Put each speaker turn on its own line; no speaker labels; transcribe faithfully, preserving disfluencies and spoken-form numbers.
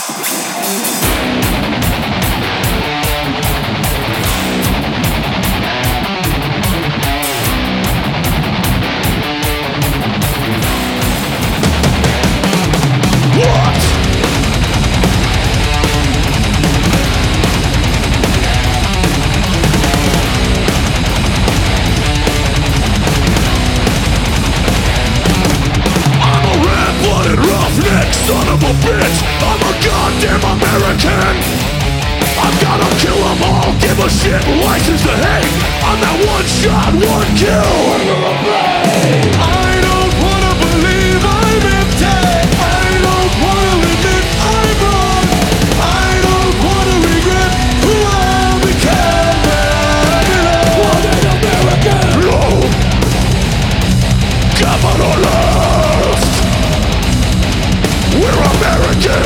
Son of a bitch, I'm a goddamn American. I'm gonna kill them all, give a shit, license to hate. I'm that one shot, one kill.